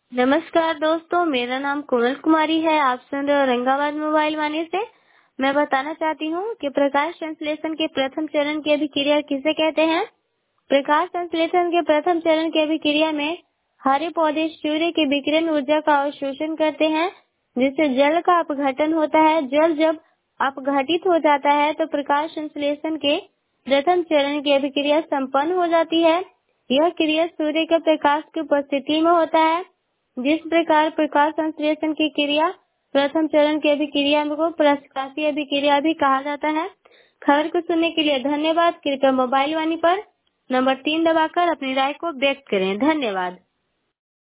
नमस्कार दोस्तों, मेरा नाम कोमल कुमारी है। आप सुन रहे हो औरंगाबाद मोबाइल वाणी से। मैं बताना चाहती हूँ कि प्रकाश संश्लेषण के प्रथम चरण की अभिक्रिया किसे कहते हैं। प्रकाश संश्लेषण के प्रथम चरण की अभिक्रिया में हरे पौधे सूर्य की विकिरण ऊर्जा का अवशोषण करते हैं, जिससे जल का अपघटन होता है। जल जब अपघटित हो जाता है तो प्रकाश संश्लेषण के प्रथम चरण की अभिक्रिया संपन्न हो जाती है। यह क्रिया सूर्य के प्रकाश की उपस्थिति में होता है। जिस प्रकार प्रकाश संश्लेषण की क्रिया प्रथम चरण की अभिक्रिया को प्रकाशीय अभिक्रिया भी कहा जाता है। खबर को सुनने के लिए धन्यवाद। कृपया मोबाइल वाणी पर नंबर 3 दबाकर अपनी राय को व्यक्त करें। धन्यवाद।